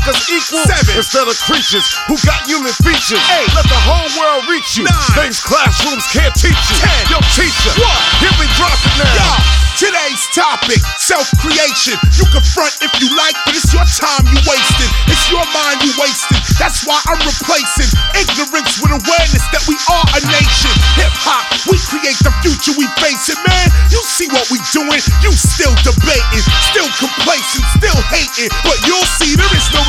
us equal 7 instead of creatures who got human features. 8 Let the whole world reach you. 9 Things classrooms can't teach you. 10 Yo, teacher, What? here we drop it now. Yo, today's topic, self-creation. You can front if you like, but it's your time you wasting. It's your mind you wasting. That's why I'm replacing ignorance with awareness that we are a nation. Hip-hop, we create the future we facing. Man, you see what we doing. You still debating, still complacent, still hating. But you'll see there is no